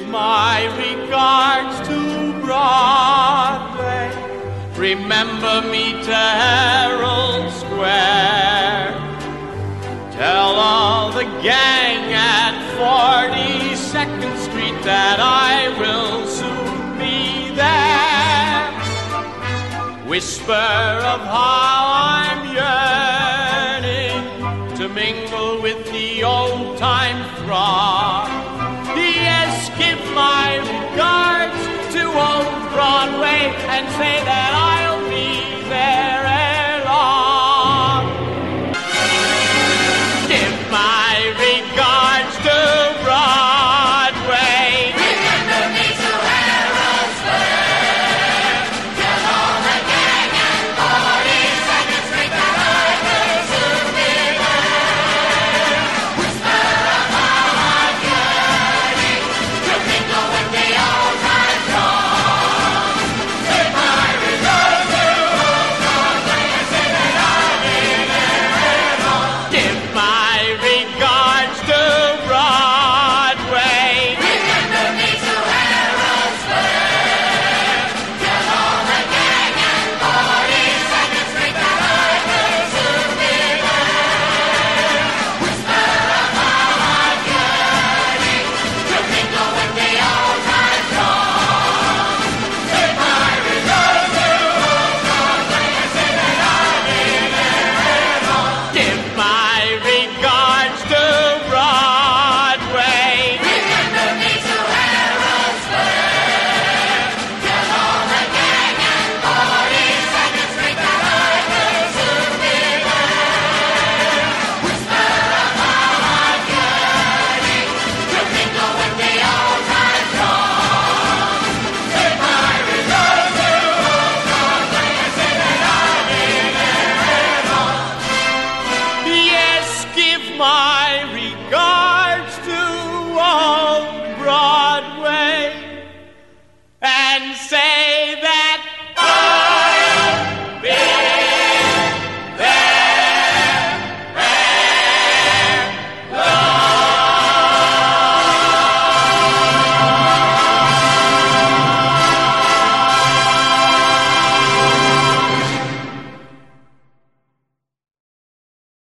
My regards to Broadway. Remember me to Herald Square. Tell all the gang at 42nd Street that I will soon be there. Whisper of how I'm yearning to mingle with the old-time throng.